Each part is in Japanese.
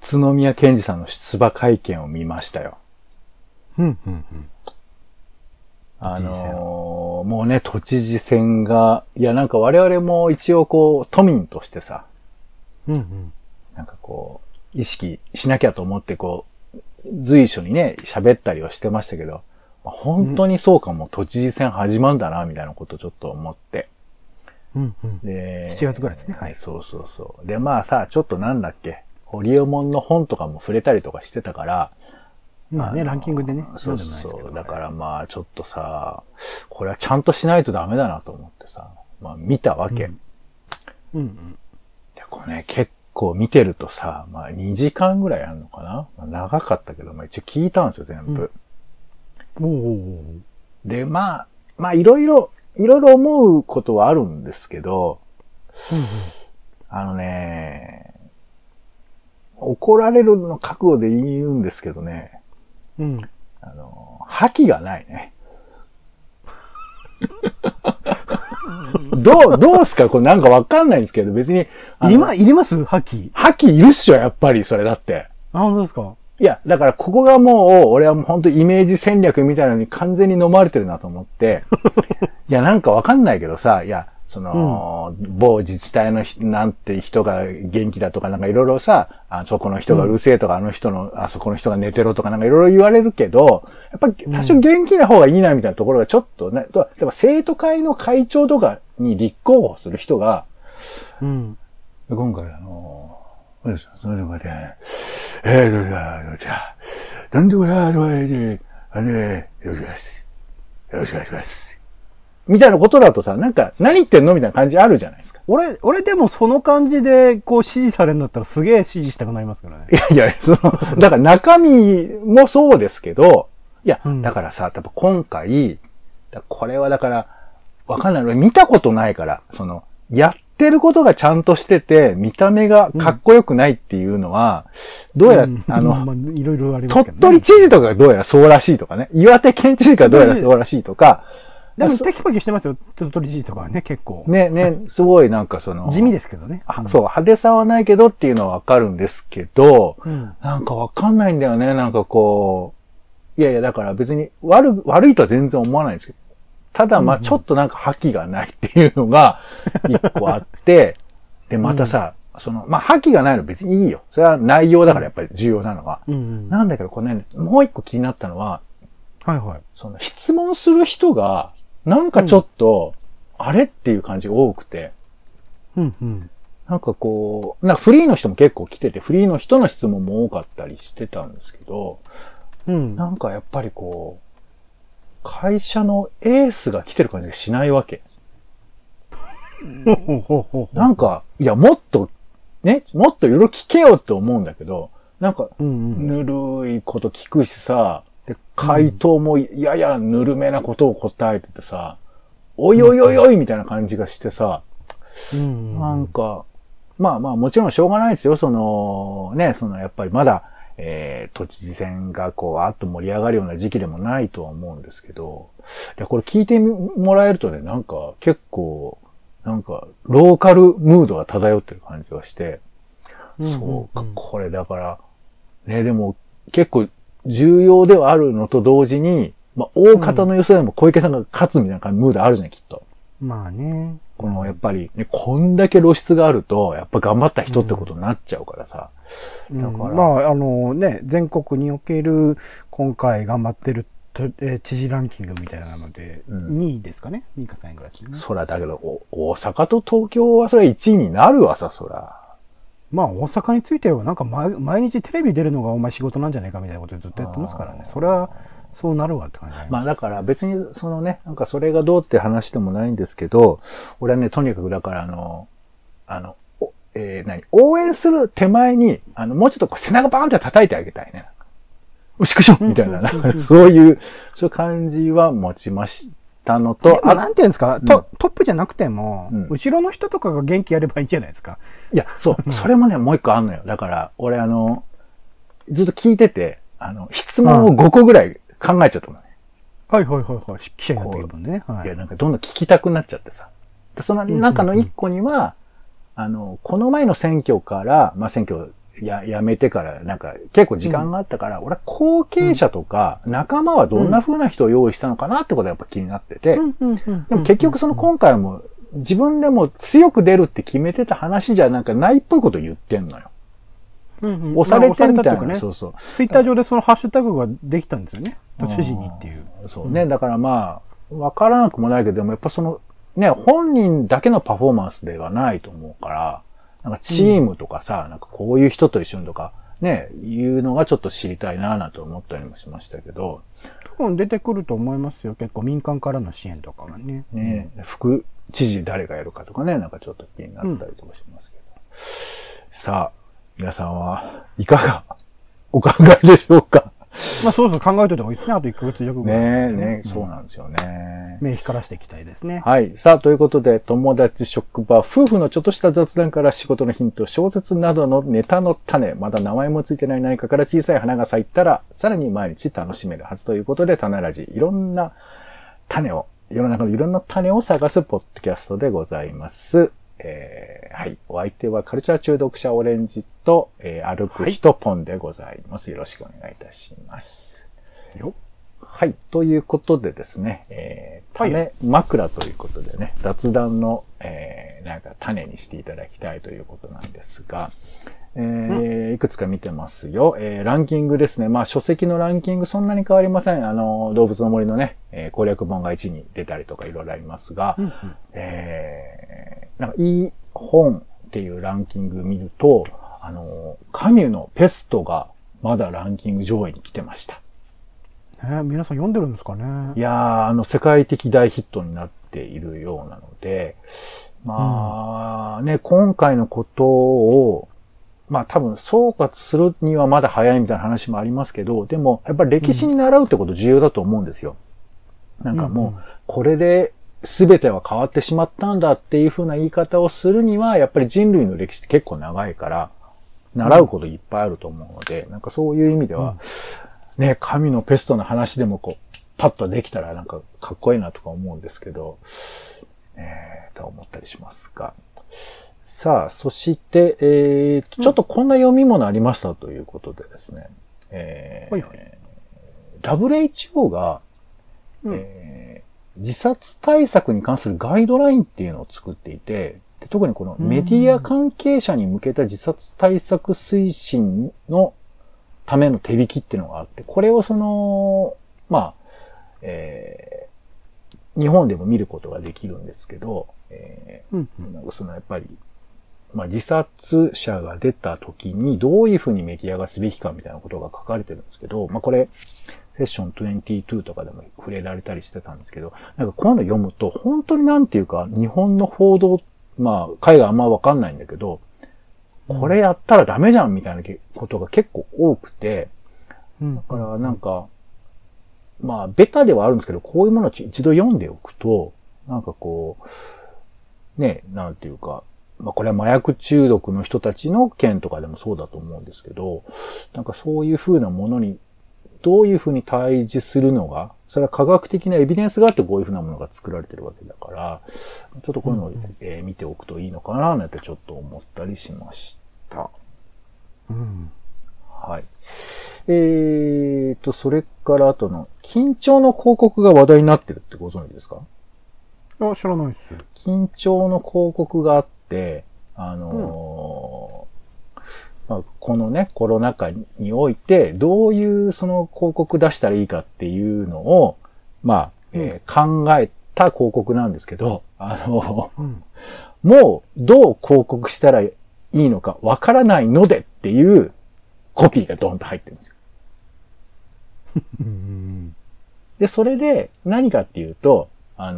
宇都宮健児さんの出馬会見を見ましたよ。もうね、都知事選が、いやなんか我々も一応こう、都民としてさ、なんかこう、意識しなきゃと思ってこう、随所にね、喋ったりはしてましたけど、本当にそうかも、都知事選始まるんだな、みたいなことをちょっと思って。 で、7月ぐらいですね。はい。 そう。で、まあさ、ちょっとなんだっけ、堀江門の本とかも触れたりとかしてたから、 まあね、ランキングでね。 そう。だからまあちょっとさ、これはちゃんとしないとダメだなと思ってさ、まあ見たわけ。で、これね、結構見てるとさ、まあ2時間ぐらいあるのかな、まあ、長かったけど、まあ一応聞いたんですよ、全部。で、まあいろいろ思うことはあるんですけど、怒られるの覚悟で言うんですけどね、覇気がないね。どうすかこれなんかわかんないんですけど、別に。 いります覇気。 覇気いるっしょ、やっぱり、それだって。 本当ですか？ いや、だからここがもう、俺はもう本当イメージ戦略みたいなのに完全に飲まれてるなと思って、いや、なんかわかんないけどさ、いや、某自治体のなんて人が元気だとかなんかいろいろさ、そこの人がうるせえとか、あそこの人が寝てろとかなんかいろいろ言われるけど、やっぱ多少元気な方がいいなみたいなところがちょっとね、例えば生徒会の会長とかに立候補する人が、今回それでまで、なんでこれは、よろしくお願いします。みたいなことだとさ、なんか、何言ってんのみたいな感じあるじゃないですか。 俺でもその感じで、こう、支持されるんだったらすげえ支持したくなりますからね。 いや、だから中身もそうですけど、いや、だからさ、多分今回、これはだから、わかんない。見たことないから、やってることがちゃんとしてて、見た目がかっこよくないっていうのは、どうやら、 いろいろありますけどね。 鳥取知事とかがどうやらそうらしいとかね。岩手県知事がどうやらそうらしいとか、 でもテキパキしてますよ。鳥取知事とかはね、結構。 ね、すごいなんか地味ですけどね。 そう、派手さはないけどっていうのはわかるんですけど、なんかわかんないんだよね。なんかこう、いや、だから別に悪いとは全然思わないんですけど、ただまあちょっとなんか覇気がないっていうのが一個あって、で、またさ、まあ覇気がないの別にいいよ。それは内容だからやっぱり重要なのは。なんだけど、これね、もう一個気になったのは、質問する人が、なんかちょっと、あれっていう感じが多くて。なんかこう、フリーの人も結構来てて、フリーの人の質問も多かったりしてたんですけど、なんかやっぱりこう、会社のエースが来てる感じがしないわけ。なんか、いや、もっといろいろ聞けよって思うんだけど、なんか、ぬるいこと聞くしさ、で、回答もややぬるめなことを答えててさ、おいみたいな感じがしてさ、なんか、まあもちろんしょうがないですよ、やっぱりまだ、都知事選がこう、あっと盛り上がるような時期でもないとは思うんですけど、いや、これ聞いてもらえるとね、なんか結構、なんか、ローカルムードが漂ってる感じがして、そうか、これだから、ね、でも結構重要ではあるのと同時に、まあ、大方の予想でも小池さんが勝つみたいな感じムードあるじゃない、きっと。 まあね。 やっぱり、ね、こんだけ露出があると、やっぱ頑張った人ってことになっちゃうからさ。 だから。まあ、ね、全国における、今回頑張ってる知事ランキングみたいなので、2位ですかね ?2 位か3位ぐらいですね。 そら、だけど、大阪と東京はそれは1位になるわさ、そら。 まあ、大阪については、なんか毎日テレビ出るのがお前仕事なんじゃないかみたいなことずっとやってますからね。それは、そうなるわって感じ。 まあだから別になんかそれがどうって話でもないんですけど、俺はね、とにかくだから応援する手前に、もうちょっとこう背中バーンって叩いてあげたいね。おしくしょみたいな、そういう感じは持ちましたのと、 なんていうんですか、トップじゃなくても、後ろの人とかが元気やればいいんじゃないですか。 いや、そう、それもね、もう一個あんのよ。だから、俺ずっと聞いてて、質問を5個ぐらい考えちゃったのね。 はい。記者になったけどね。 いや、なんかどんどん聞きたくなっちゃってさ。でその中の1個には、この前の選挙から、まあ選挙、 辞めてから、なんか結構時間があったから、俺は後継者とか仲間はどんな風な人を用意したのかなってことがやっぱ気になってて、でも結局その今回も自分でも強く出るって決めてた話じゃなんかないっぽいこと言ってんのよ。押されてみたいな、ね、そうそう。 ツイッター上でそのハッシュタグができたんですよね。指示にっていう。 そうね。だからまあ、わからなくもないけど、でもやっぱその、ね、本人だけのパフォーマンスではないと思うから、なんかチームとかさ、なんかこういう人と一緒にとか、ね、いうのがちょっと知りたいなぁと思ったりもしましたけど。 多分出てくると思いますよ。結構民間からの支援とかがね。 ね、副知事誰がやるかとかね、なんかちょっと気になったりとかしますけど。さあ、皆さんはいかがお考えでしょうか。 まあそうそう考えといた方がいいですね。あと1ヶ月弱ぐらい。 ね、そうなんですよね。 目光らしていきたいですね。 はい。さあ、ということで、友達、職場、夫婦のちょっとした雑談から仕事のヒント、小説などのネタの種、まだ名前もついてない何かから小さい花が咲いたら、さらに毎日楽しめるはずということで、種ラジ、いろんな種を、世の中のいろんな種を探すポッドキャストでございます。はい。お相手はカルチャー中毒者オレンジと、歩く人ポンでございます。よろしくお願いいたします。はい。ということでですね、種枕ということでね、雑談の、なんか種にしていただきたいということなんですが、いくつか見てますよ。ランキングですね。まあ書籍のランキングそんなに変わりません。動物の森のね、攻略本が1位に出たりとかいろいろありますが、なんかいい本っていうランキング見ると、カミュのペストがまだランキング上位に来てました。 皆さん読んでるんですかね。 いやー、世界的大ヒットになっているようなので、まあ、ね、今回のことを、まあ多分総括するにはまだ早いみたいな話もありますけど、でもやっぱり歴史に習うってこと重要だと思うんですよ。なんかもう、これで全ては変わってしまったんだっていう風な言い方をするには、やっぱり人類の歴史って結構長いから、習うこといっぱいあると思うので、なんかそういう意味では、ね、神のペストの話でもこう、パッとできたらなんかかっこいいなとか思うんですけど、と思ったりしますが。さあ、そして、ちょっとこんな読み物ありましたということでですね。WHO が、自殺対策に関するガイドラインっていうのを作っていて、で特にこのメディア関係者に向けた自殺対策推進のための手引きっていうのがあって、これをまあ、日本でも見ることができるんですけど、なんかやっぱり、まあ自殺者が出た時にどういうふうにメディアがすべきかみたいなことが書かれてるんですけど、まあこれ、セッション22とかでも触れられたりしてたんですけど、なんかこういうの読むと、本当になんていうか、日本の報道、まあ海外あんまわかんないんだけど、これやったらダメじゃんみたいなことが結構多くて、だからなんか、まあベタではあるんですけど、こういうものを一度読んでおくと、なんかこう、ね、なんていうか、まあこれは麻薬中毒の人たちの件とかでもそうだと思うんですけど、なんかそういう風なものにどういう風に対峙するのが、それは科学的なエビデンスがあってこういう風なものが作られてるわけだから、ちょっとこういうのを、見ておくといいのかななんてちょっと思ったりしました。はい。それから後の、緊張の広告が話題になってるってご存知ですか？ 知らないです。 緊張の広告があって、まあ、このね、コロナ禍において、どういうその広告出したらいいかっていうのを、まあ、考えた広告なんですけど、もうどう広告したらいいのかわからないのでっていうコピーがドーンと入ってるんですよ。で、それで何かっていうと、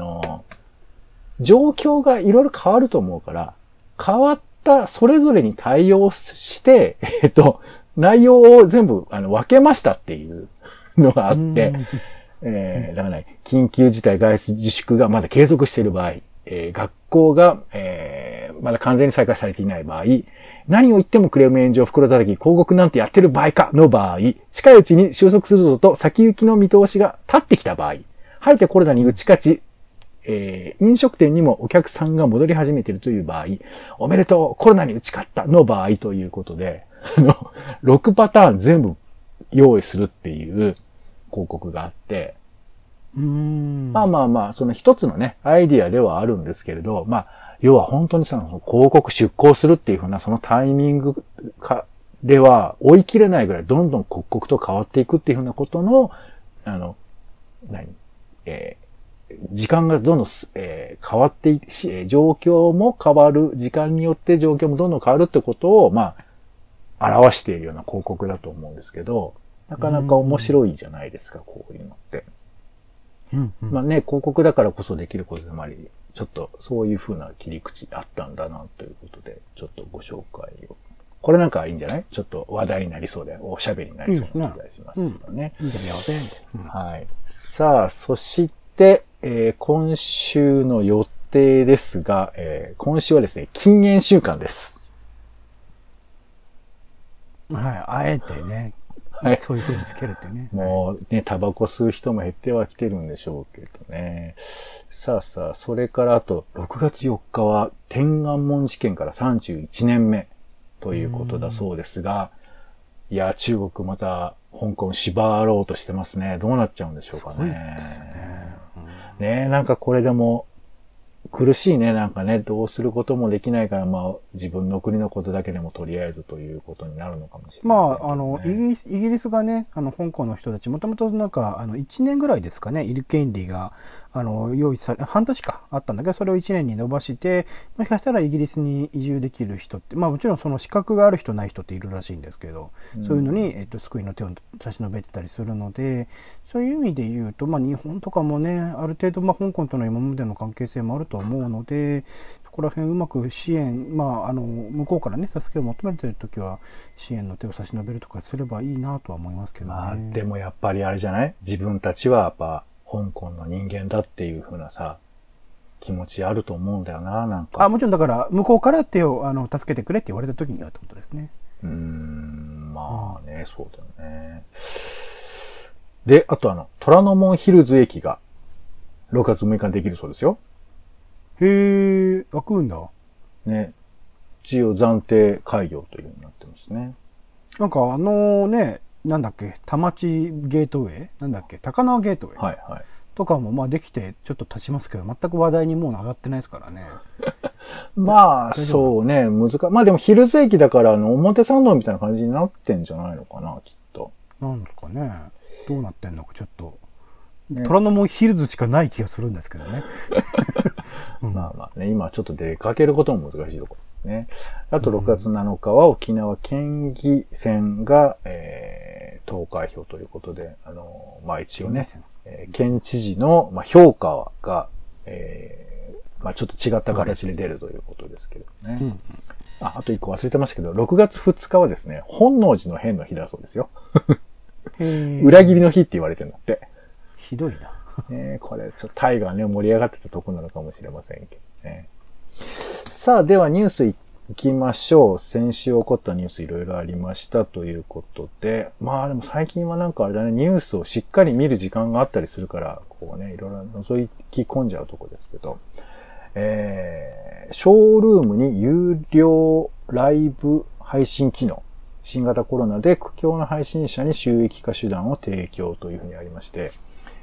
状況がいろいろ変わると思うから、変わったそれぞれに対応して、内容を全部分けましたっていうのがあって、だからね、緊急事態外出自粛がまだ継続している場合、学校が、まだ完全に再開されていない場合、何を言ってもクレーム炎上、袋叩き、広告なんてやってる場合かの場合、近いうちに収束するぞと先行きの見通しが立ってきた場合、晴れてコロナに打ち勝ち、飲食店にもお客さんが戻り始めているという場合、おめでとう、コロナに打ち勝ったの場合ということで、 6パターン全部用意するっていう広告があって、まあまあまあ、その一つのね、アイディアではあるんですけれど、まあ、要は本当にその広告出稿するっていうふうなそのタイミングでは追い切れないぐらいどんどん刻々と変わっていくっていうふうなことの、時間がどんどん、変わっていし、状況も変わる、時間によって状況もどんどん変わるってことを、まあ、表しているような広告だと思うんですけど、なかなか面白いじゃないですか、こういうのって。まあね、広告だからこそできることでもあり、ちょっとそういう風な切り口あったんだなということで、ちょっとご紹介を。これなんかいいんじゃない？ちょっと話題になりそうで、おしゃべりになりそうな気がしますよね。 いいんじゃないか。 はい。さあ、そして、今週の予定ですが、今週はですね、禁煙週間です。 はい、あえてね。はい、そういう風につけるってね。 もうね、タバコ吸う人も減ってはきてるんでしょうけどね。さあさあ、それからあと、6月4日は天安門事件から31年目ということだそうですが、いや、中国また香港縛ろうとしてますね。どうなっちゃうんでしょうかね。 そうですね。 ねえ、なんかこれでも、苦しいね、なんかね、どうすることもできないから、まあ、自分の国のことだけでもとりあえずということになるのかもしれませんけど、ね。 イギリスがね、香港の人たち、もともとなんか、1年ぐらいですかね、いる権利が、用意され、半年かあったんだけど、それを1年に伸ばして、もしかしたらイギリスに移住できる人って、まあもちろんその資格がある人ない人っているらしいんですけど、そういうのに、救いの手を差し伸べてたりするので、そういう意味で言うと、まあ日本とかもね、ある程度、まあ香港との今までの関係性もあると思うので、そこら辺うまく支援、まあ向こうからね、助けを求めているときは、支援の手を差し伸べるとかすればいいなとは思いますけどね。 まあでもやっぱりあれじゃない？自分たちはやっぱ、香港の人間だっていう風なさ、気持ちあると思うんだよな、なんか。 もちろんだから、向こうから手を助けてくれって言われた時にはってことですね。 まあね、そうだよね。で、あと虎ノ門ヒルズ駅が6月6日にできるそうですよ。 へー、開くんだ。 ね。一応暫定開業というようになってますね。 なんかね、なんだっけ、田町ゲートウェイなんだっけ、高輪ゲートウェイ、 はいはい、 とかもまあできてちょっと経ちますけど、全く話題にもう上がってないですからね。 まあ、そうね、まあでもヒルズ駅だから表参道みたいな感じになってんじゃないのかな、きっと。 なんですかね。どうなってんのかちょっと。虎ノ門ヒルズしかない気がするんですけどね。 まあまあね、今ちょっと出かけることも難しいところね。あと6月7日は沖縄県議選が、投開票ということで、まあ一応ね、県知事の、まあ、評価が、まあちょっと違った形で出るということですけどね。あと1個忘れてましたけど、6月2日はですね、本能寺の変の日だそうですよ。裏切りの日って言われてるんだって。 ひどいな。 これ、ちょっとタイがね、盛り上がってたとこなのかもしれませんけどね。さあ、ではニュース行きましょう。先週起こったニュースいろいろありましたということで。まあでも最近はなんかあれだね、ニュースをしっかり見る時間があったりするから、こうね、いろいろ覗き込んじゃうとこですけど。ショールームに有料ライブ配信機能。新型コロナで苦境の配信者に収益化手段を提供というふうにありまして。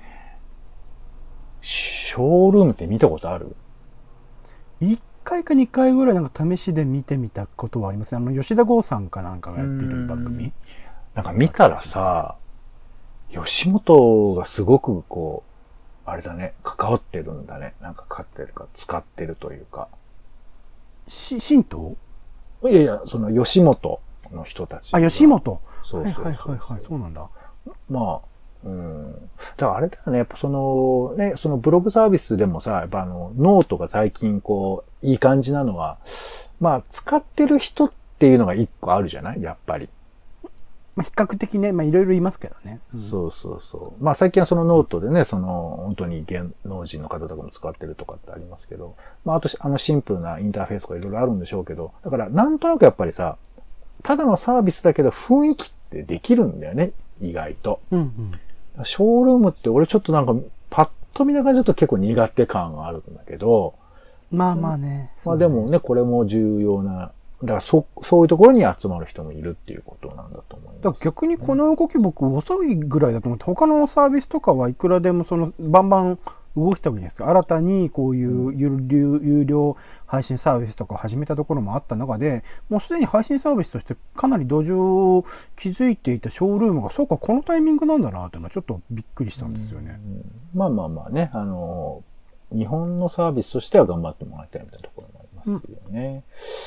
ショールームって見たことある ？1回か2回ぐらいなんか試しで見てみたことはありますね。吉田剛さんかなんかがやってる番組。 なんか見たらさ、吉本がすごくこう、あれだね、関わってるんだね。なんか買ってるか使ってるというか。 神道？ いやいや、その吉本の人たち。 吉本。 そうそうそう。 はいはいはい、そうなんだ。 まあ、だからあれだよね、やっぱそのブログサービスでもさ、やっぱノートが最近こう、いい感じなのは、まあ、使ってる人っていうのが一個あるじゃないやっぱり。 まあ、比較的ね、まあ、いろいろいますけどね。 そうそうそう。まあ、最近はそのノートでね、本当に芸能人の方とかも使ってるとかってありますけど、まあ、あと、シンプルなインターフェースとかいろいろあるんでしょうけど、だから、なんとなくやっぱりさ、ただのサービスだけど雰囲気ってできるんだよね、意外と。ショールームって俺ちょっとなんかパッと見な感じだと結構苦手感があるんだけど。 まあまあね。 まあでもね、これも重要なだからそういうところに集まる人もいるっていうことなんだと思います。 だから逆にこの動き僕遅いぐらいだと思って、他のサービスとかはいくらでもバンバン動いたわけじゃないですか。新たにこういう有料配信サービスとかを始めたところもあった中で、もうすでに配信サービスとしてかなり土壌を築いていたショールームが、そうか、このタイミングなんだなっていうのはちょっとびっくりしたんですよね。 まあまあまあね、日本のサービスとしては頑張ってもらいたいみたいなところもありますよね。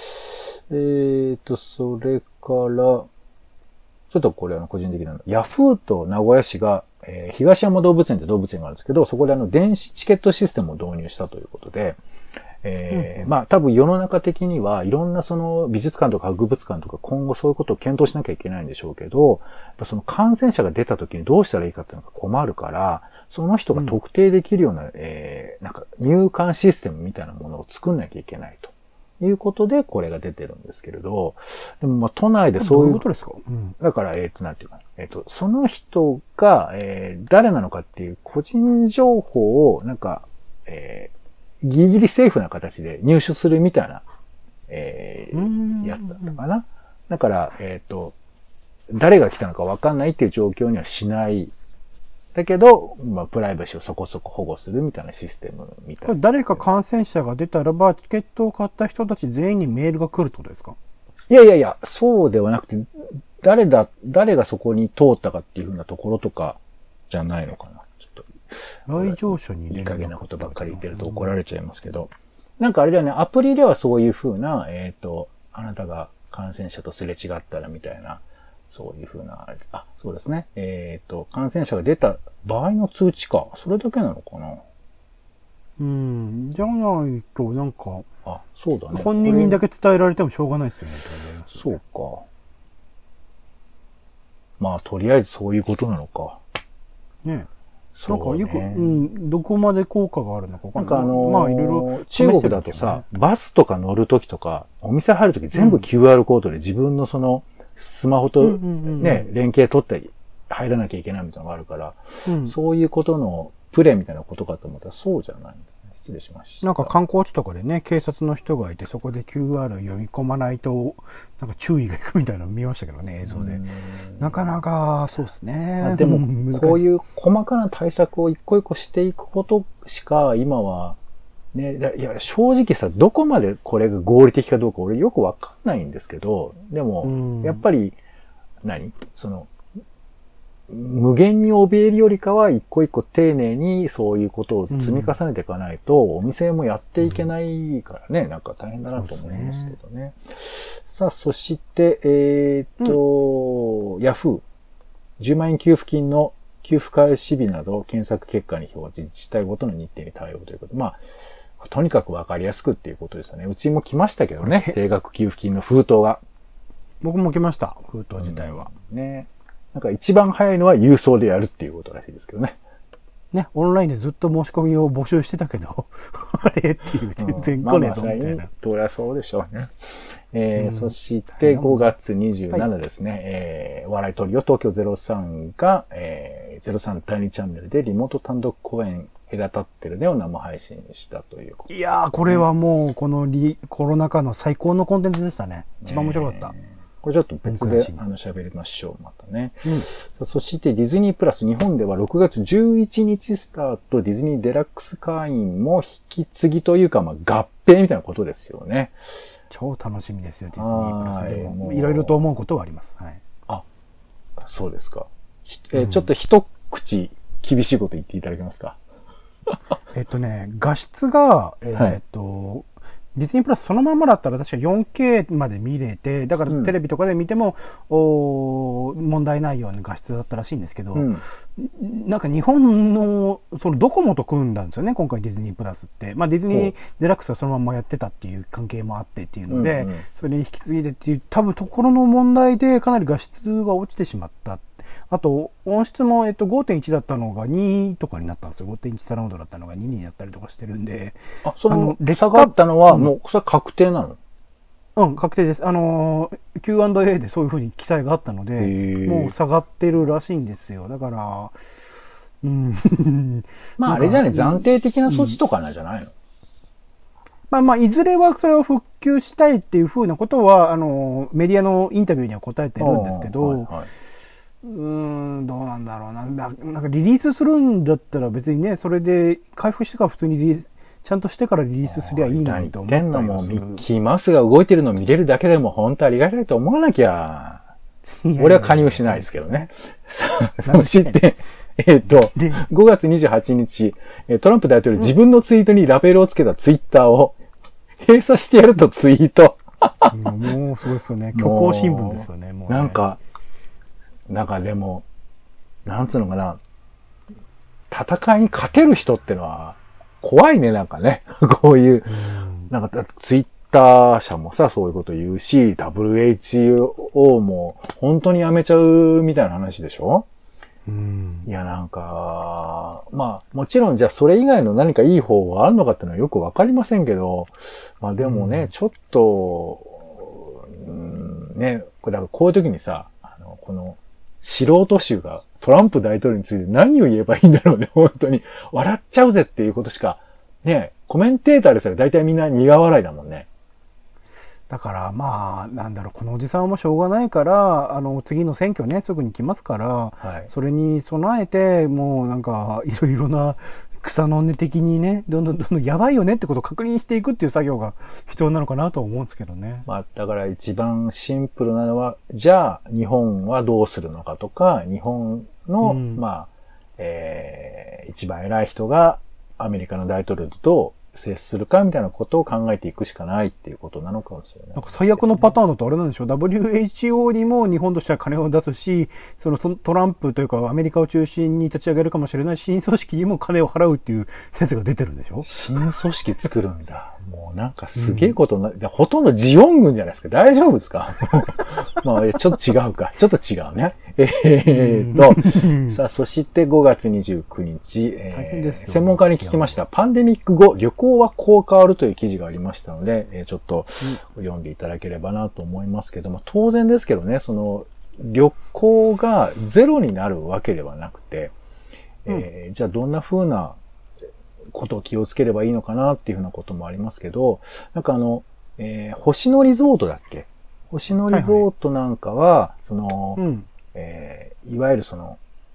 それから、ちょっとこれ個人的なの。ヤフーと名古屋市が、東山動物園って動物園があるんですけど、そこで電子チケットシステムを導入したということで、まあ多分世の中的にはいろんな美術館とか博物館とか今後そういうことを検討しなきゃいけないんでしょうけど、やっぱ感染者が出た時にどうしたらいいかっていうのが困るから、その人が特定できるような、なんか入館システムみたいなものを作んなきゃいけないと。いうことで、これが出てるんですけれど、でも都内でそういう。 どういうことですか？ だから、なんていうか、その人が、誰なのかっていう個人情報を、なんか、ギリギリセーフな形で入手するみたいな、やつだったかな。だから、誰が来たのかわかんないっていう状況にはしない。だけど、まあ、プライバシーをそこそこ保護するみたいなシステムみたいな。 これ誰か感染者が出たらば、チケットを買った人たち全員にメールが来るってことですか？ いやいやいや、そうではなくて、誰がそこに通ったかっていうふうなところとかじゃないのかな。ちょっと。 来場者にいい加減なことばっかり言ってると怒られちゃいますけど。なんかあれだよね、アプリではそういうふうな、あなたが感染者とすれ違ったらみたいな、そういうふうな、そうですね。感染者が出た場合の通知か。それだけなのかな。 じゃないと、なんか、 そうだね。 本人にだけ伝えられてもしょうがないですよね。 そうか。まあ、とりあえずそういうことなのか。 ね。 そうね。 なんかよく、どこまで効果があるのか分かんない。 まあいろいろ。中国だとさ、バスとか乗るときとか、お店入るとき全部 QR コードで自分のスマホとね、連携取って入らなきゃいけないみたいなのがあるから、そういうことのプレイみたいなことかと思ったらそうじゃないんだね。失礼しました。 なんか観光地とかでね、警察の人がいて、そこで QR 読み込まないと、なんか注意がいくみたいなの見ましたけどね、映像で。なかなか、そうですね。 でも、こういう細かな対策を一個一個していくことしか、今は、ね、いや、正直さ、どこまでこれが合理的かどうか俺よくわかんないんですけど、でも、やっぱり、無限に怯えるよりかは一個一個丁寧にそういうことを積み重ねていかないと、お店もやっていけないからね、なんか大変だなと思いますけどね。さあ、そして、ヤフー、10万円給付金の給付開始日など検索結果に表示、自治体ごとの日程に対応ということで、まあ、とにかくわかりやすくっていうことですよね。うちも来ましたけどね、定額給付金の封筒が。 僕も来ました、封筒自体は。 ね。なんか一番早いのは郵送でやるっていうことらしいですけどね。 ね、オンラインでずっと申し込みを募集してたけど、あれっていう、全然来ねえぞみたいな。 そりゃそうでしょうね。そして5月27ですね、笑いトリオ東京03が、03第2チャンネルでリモート単独公演隔たってるねを生配信したということ、 いやー、これはもうこのコロナ禍の最高のコンテンツでしたね。一番面白かった。 これちょっと別で喋りましょう、またね。そしてディズニープラス日本では6月11日スタート、ディズニーデラックス会員も引き継ぎというか、まあ合併みたいなことですよね。 超楽しみですよ、ディズニープラスでも。いろいろと思うことはあります。はい。 そうですか。ちょっと一口厳しいこと言っていただけますか？ 画質が、ディズニープラスそのまんまだったら確か 4K まで見れて、だからテレビとかで見ても、問題ないような画質だったらしいんですけど、なんか日本の、ドコモと組んだんですよね、今回ディズニープラスって。まあディズニーデラックスはそのままやってたっていう関係もあってっていうので、それに引き継いでっていう、多分ところの問題でかなり画質が落ちてしまった。あと、音質も、5.1 だったのが2とかになったんですよ。5.1 サラウンドだったのが2になったりとかしてるんで。 差があったのは、もう、それは確定なの？ 確定です。Q&A でそういうふうに記載があったので、もう下がってるらしいんですよ。だから、 まあ、あれじゃね、暫定的な措置とかなんじゃないの？ まあ、いずれはそれを復旧したいっていうふうなことは、メディアのインタビューには答えてるんですけど、はいはい、どうなんだろうな。なんかリリースするんだったら別にね、それで回復してから普通にちゃんとしてからリリースすりゃいいのにと思ったりもする。 ミッキーマウスが動いてるのを見れるだけでも本当ありがたいと思わなきゃ。俺は加入しないですけどね。そして、5月28日、トランプ大統領自分のツイートにラベルをつけたツイッターを閉鎖してやるとツイート。 もうすごいですよね。虚構新聞ですよね。もうねなんかでも、なんつうのかな。戦いに勝てる人ってのは怖いね、なんかね。こういう、なんかツイッター社もさ、そういうこと言うし、WHO も本当にやめちゃうみたいな話でしょ？いや、なんか、まあ、もちろんじゃあそれ以外の何かいい方法があるのかっていうのはよくわかりませんけど、まあでもね、ちょっと、ね、だからこういう時にさ、この素人衆がトランプ大統領について何を言えばいいんだろうね、本当に。笑っちゃうぜっていうことしか、ね、コメンテーターですら大体みんな苦笑いだもんね。 だからまあ、なんだろう、このおじさんはもうしょうがないから、次の選挙ね、すぐに来ますから、はい、それに備えて、もうなんか、いろいろな草の根的にね、どんどんやばいよねってことを確認していくっていう作業が必要なのかなと思うんですけどね。 まあ、だから一番シンプルなのは、じゃあ、日本はどうするのかとか、日本の、まあ、一番偉い人がアメリカの大統領とどう接するかみたいなことを考えていくしかないっていうことなのかもしれない。 なんか最悪のパターンだとあれなんでしょう。WHO にも日本としては金を出すし、そのトランプというかアメリカを中心に立ち上げるかもしれない新組織にも金を払うっていう説が出てるんでしょ。 新組織作るんだ。もうなんかすげえことな、ほとんどジオン軍じゃないですか。大丈夫ですか？まあ、ちょっと違うか。ちょっと違うね。さあ、そして5月29日、専門家に聞きました。パンデミック後、旅行はこう変わるという記事がありましたので、ちょっと読んでいただければなと思いますけども、当然ですけどね、その、旅行がゼロになるわけではなくて、じゃあどんな風なことを気をつければいいのかなっていうふうなこともありますけど、なんか星野リゾートだっけ？星野リゾートなんかは、その、いわゆるその、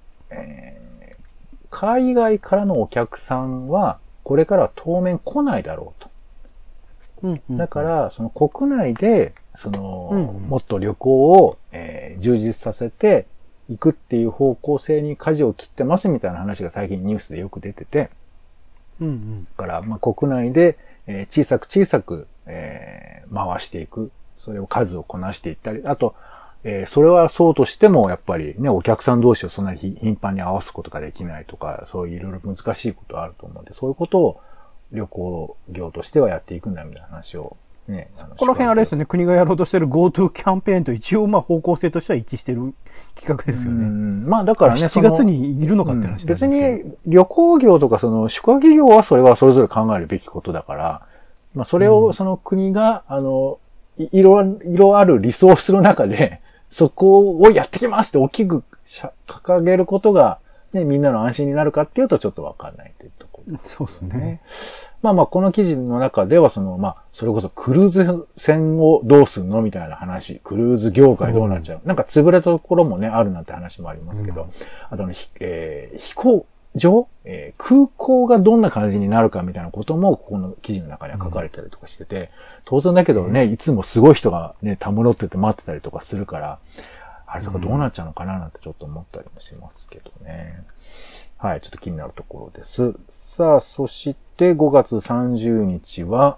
海外からのお客さんは、これからは当面来ないだろうと。だから、その国内で、その、もっと旅行を、充実させていくっていう方向性に舵を切ってますみたいな話が最近ニュースでよく出てて、だから、まあ、国内で、小さく、回していく。それを数をこなしていったり、あと、それはそうとしても、やっぱりね、お客さん同士をそんなに頻繁に合わすことができないとか、そういういろいろ難しいことあると思うんで、そういうことを旅行業としてはやっていくんだみたいな話をね。 この辺あれですよね、国がやろうとしてる GoTo キャンペーンと一応まあ方向性としては一致してる企画ですよね。 まあだからね、 7月にいるのかって話ですけど、別に旅行業とかその宿泊業はそれはそれぞれ考えるべきことだから、まあそれをその国が、いろあるリソースの中で、そこをやってきますって大きく掲げることが、ね、みんなの安心になるかっていうとちょっとわかんないというところ、 そうですね。 まあ、この記事の中では、それこそクルーズ船をどうすんのみたいな話、クルーズ業界どうなっちゃう、なんか潰れたところもね、あるなんて話もありますけど、あと飛行場、空港がどんな感じになるかみたいなことも、ここの記事の中には書かれたりとかしてて、当然だけどね、いつもすごい人がね、たむろってて待ってたりとかするから、あれとかどうなっちゃうのかななんてちょっと思ったりもしますけどね。はい、ちょっと気になるところです。さあ、そして5月30日は、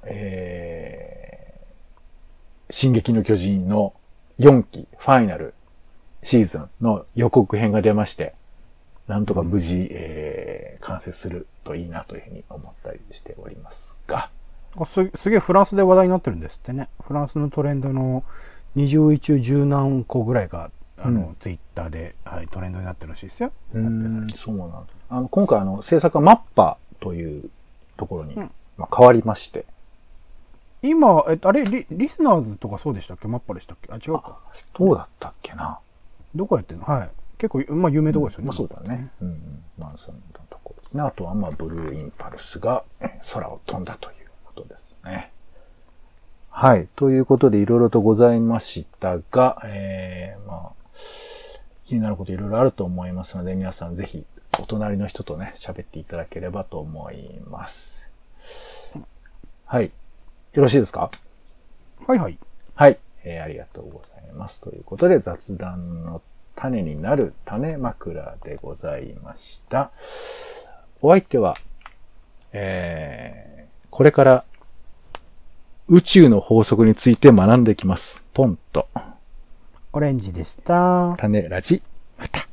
進撃の巨人の4期ファイナルシーズンの予告編が出まして、なんとか無事、完成するといいなというふうに思ったりしておりますが。 すげえフランスで話題になってるんですってね。フランスのトレンドの20位中10何個ぐらいが、ツイッターで、はい、トレンドになってるらしいですよ。 そうなんだ。今回制作はマッパというところに、変わりまして。 今、あれリスナーズとかそうでしたっけ？マッパでしたっけ？あ、違うか。 どうだったっけな。 どこやってんの？はい。結構、まあ、有名どこですよね。 そうだね。まあ、そんなところですね。あとは、ブルーインパルスが空を飛んだというこことですね。はい。ということでいろいろとございましたが、まあ、気になることいろいろあると思いますので、皆さんぜひお隣の人とね、喋っていただければと思います。はい。よろしいですか？ はいはい。 はい。ありがとうございます。ということで、雑談の種になる種枕でございました。お相手は、これから宇宙の法則について学んでいきます。ポンと。 オレンジでした。 種ラジ、また。